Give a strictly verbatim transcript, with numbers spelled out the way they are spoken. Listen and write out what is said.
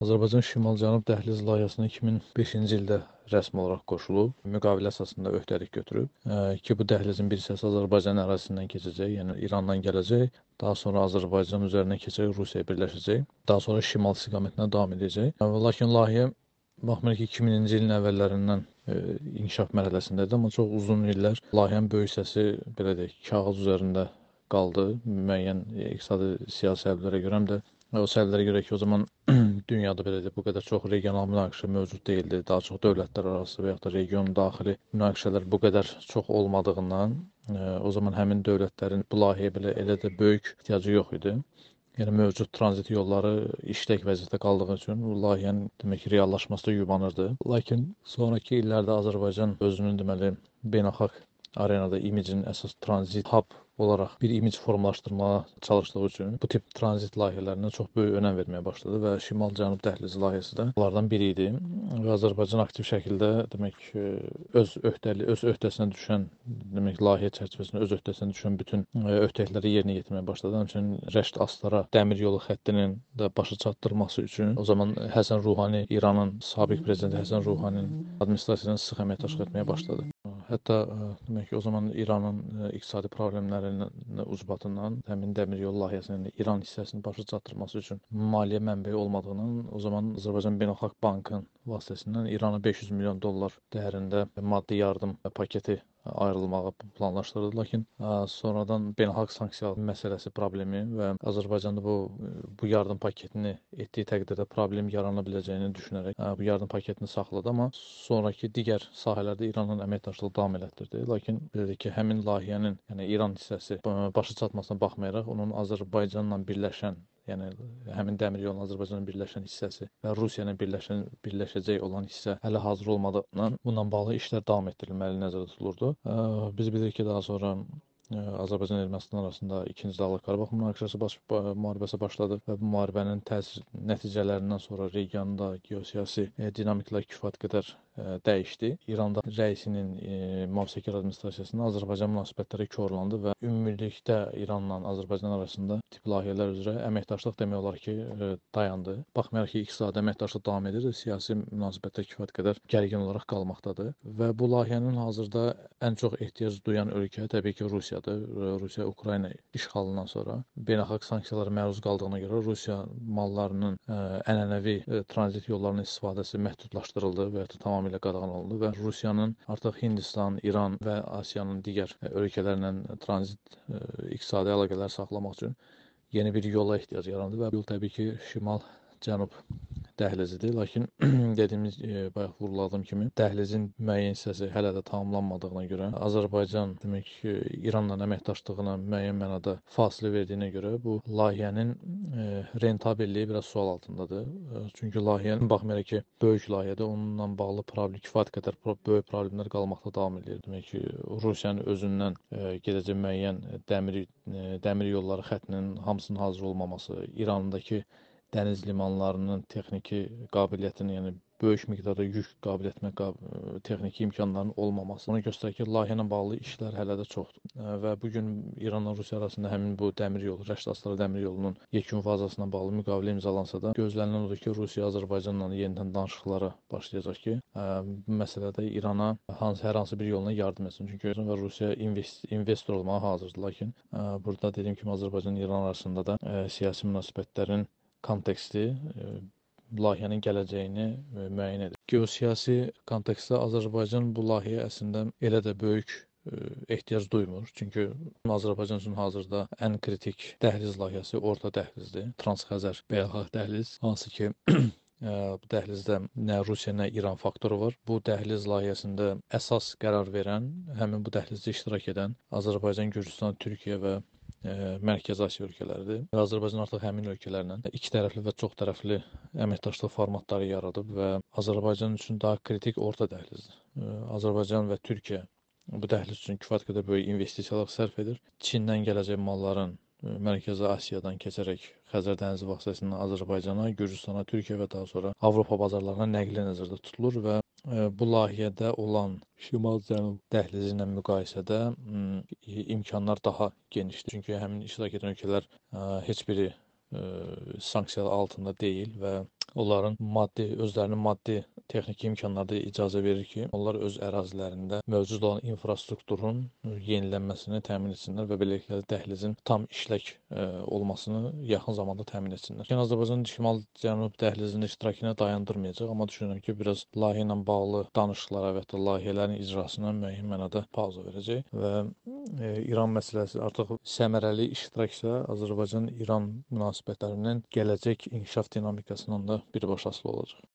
Azərbaycan Şimal-Cənub Dəhliz layihəsinə iki min beşinci ildə rəsmi olaraq qoşulub, müqavilə əsasında öhdəlik götürüb ə, ki, bu dəhlizin bir hissəsi Azərbaycan ərazisindən keçəcək, yəni İrandan gələcək, daha sonra Azərbaycan üzərindən keçərək Rusiyaya birləşəcək, daha sonra şimal istiqamətinə davam edəcək. Ə, Lakin layihə baxmayaraq ki, iki mininci ilin əvvəllərindən ə, inkişaf mərhələsindədir, amma çox uzun illər layihənin böyük hissəsi belə deyək, kağız üzərində qaldı. Müəyyən iqtisadi siyasi səbəblərə görə həm də o səbəblərə görə ki, o zaman dünyada belə deyək, bu qədər çox regional münaqişə mövcud deyildi. Daha çox dövlətlər arası və ya da region daxili münaqişələr bu qədər çox olmadığından, ə, o zaman həmin dövlətlərin bu layihəyə belə elə də böyük ehtiyacı yox idi. Yəni mövcud tranzit yolları işlək vəziyyətdə qaldığı üçün bu layihənin demək ki, reallaşması da yubanırdı. Lakin sonrakı illərdə Azərbaycan özünün deməli beynəlxalq arenada imicinin əsas tranzit hub olaraq bir imic formalaşdırmağa çalışdığı üçün bu tip tranzit layihələrinə çox böyük önəm verməyə başladı və Şimal-Cənub dəhlizi layihəsi də bunlardan biri idi. Və Azərbaycan aktiv şəkildə demək öz öhdəli öz öhdəsinə düşən demək layihə çərçivəsində öz öhdəsinə düşən bütün öhdəlikləri yerinə yetirməyə başladı. Həmçinin Rəşd-Astara dəmir yolu xəttinin də başa çatdırması üçün o zaman Həsən Ruhani, İranın sabiq prezidenti Həsən Ruhaninin administrasiyasına sıx əməkdaşlıq etməyə başladı. Hətta demək ki, o zaman İranın iqtisadi problemlərinin ucbatından həmin dəmir yolu layihəsinin İran hissəsini başa çatdırması üçün maliyyə mənbəyi olmadığından o zaman Azərbaycan Beynəlxalq Bankının vasitəsilə İrana beş yüz milyon dollar dəyərində maddi yardım paketi ayrılmağı planlaşdırıldı. Lakin ə, sonradan beynəlxalq sanksiya məsələsi problemi və Azərbaycanda bu bu yardım paketini etdiyi təqdirdə problem yarana biləcəyini düşünərək ə, bu yardım paketini saxladı, amma sonrakı digər sahələrdə İranla əməkdaşlığı davam elətdirdi. Lakin dedik ki, həmin layihənin, yəni İran hissəsi başa çatmasına baxmayaraq onun Azərbaycanla birləşən, yəni həmin dəmir yolunun Azərbaycanla birləşən hissəsi və Rusiya ilə birləşən birləşəcək olan hissə hələ hazır olmadığından bununla bağlı işlər davam etdirilməli nəzərdə tutulurdu. Biz bilirik ki, daha sonra Azərbaycan Ermənistan arasında ikinci Dağlıq Qarabağ münaqişəsi baş, müharibəsi başladı və bu müharibənin təsir nəticələrindən sonra regionda geosiyasi e, dinamiklər kifayət qədər e, dəyişdi. İranda rəisinin e, mühafizəkar administrasiyasında Azərbaycan münasibətləri korlandı və ümumilikdə İranla Azərbaycan arasında tip layihələr üzrə əməkdaşlıq demək olar ki, e, dayandı. Baxmayaraq ki, iqtisadi əməkdaşlıq davam edir, siyasi münasibətlər kifayət qədər gərgin olaraq qalmaqdadır və bu layihənin hazırda ən çox ehtiyac duyan ölkə təbii ki, Rusiya Rusiya Ukrayna işğalından sonra beynəlxalq sanksiyalara məruz qaldığına görə Rusiya mallarının ə, ənənəvi ə, tranzit yollarının istifadəsi məhdudlaşdırıldı və ya da tamamilə qadağan olundu və Rusiyanın artıq Hindistan, İran və Asiyanın digər ölkələrlə tranzit ə, iqtisadi əlaqələr saxlamaq üçün yeni bir yola ehtiyac yarandı və bu yol təbii ki, şimal-cənub dəhlizidir. Lakin dediyimiz e, bayaq vurguladığım kimi dəhlizin müəyyən hissəsi hələ də tamamlanmadığına görə Azərbaycan demək ki, İranla əməkdaşlığına müəyyən mənada fasilə verdiyinə görə bu layihənin e, rentabelliyi biraz sual altındadır. E, çünki layihə baxmayaraq ki, böyük layihədir, onunla bağlı problem kifayət qədər böyük problemlər qalmaqda davam edir. Demək ki, Rusiyanın özündən e, gedəcək müəyyən dəmir e, dəmir yolları xəttinin hamısının hazır olmaması, İrandakı dəniz limanlarının texniki qabiliyyətinin, yəni böyük miqdarda yük qəbul etmə qab texniki imkanlarının olmaması onu göstərir ki, layihə ilə bağlı işlər hələ də çoxdur. Və bu gün İranla Rusiya arasında həmin bu dəmir yolu, Rəşd-Astara dəmir yolunun yekun fazasına bağlı müqavilə imzalansa da, gözlənilən odur ki, Rusiya Azərbaycanla yenidən danışıqlara başlayacaq ki, bu məsələdə İrana hansı hər hansı bir yolla yardım etsin. Çünki və Rusiya invest investor olmağa hazırdır. Lakin burada dediyim kimi Azərbaycan İran arasında da siyasi münasibətlərin konteksti e, layihənin gələcəyini e, müəyyən edir. Geosiyasi kontekstdə Azərbaycan bu layihəyə əslində elə də böyük e, ehtiyac duymur. Çünki Azərbaycan üçün hazırda ən kritik dəhliz layihəsi orta dəhlizdir. Transxəzər beynəlxalq dəhliz, hansı ki bu dəhlizdə nə Rusiya, nə İran faktoru var. Bu dəhliz layihəsində əsas qərar verən, həmin bu dəhlizdə iştirak edən Azərbaycan, Gürcüstan, Türkiyə və Mərkəzi Asiya ölkələridir. Azərbaycan artıq həmin ölkələrlə iki tərəfli və çox tərəfli əməkdaşlıq formatları yaradıb və Azərbaycan üçün daha kritik orta dəhlizdir. Azərbaycan və Türkiyə bu dəhliz üçün kifayət qədər böyük investisiyalar sərf edir. Çindən gələcək malların Mərkəzi Asiyadan keçərək Xəzər dənizi vasitəsilə Azərbaycana, Gürcüstana, Türkiyə və daha sonra Avropa bazarlarına nəqli nəzərdə tutulur və bu layihədə olan şimal-cənub dəhlizi ilə müqayisədə imkanlar daha genişdir. Çünki həmin iştirak edən ölkələr heç biri e, sanksiyalar altında deyil və onların maddi, özlərinin maddi texniki imkanları da icazə verir ki, onlar öz ərazilərində mövcud olan infrastrukturun yenilənməsini təmin etsinlər və beləliklə dəhlizin tam işlək e, olmasını yaxın zamanda təmin etsinlər. Yəni Azərbaycan Şimal-Cənub dəhlizinin iştirakını dayandırmayacaq, amma düşünürəm ki, biraz layihə ilə bağlı danışıqlara və ya da layihələrin icrasına müəyyən mənada pauza verəcək və e, İran məsələsi artıq səmərəli iştiraksa Azərbaycan-İran münasibətlərinin gələcək inkişaf dinamikasından da birbaşa asılı olacaq.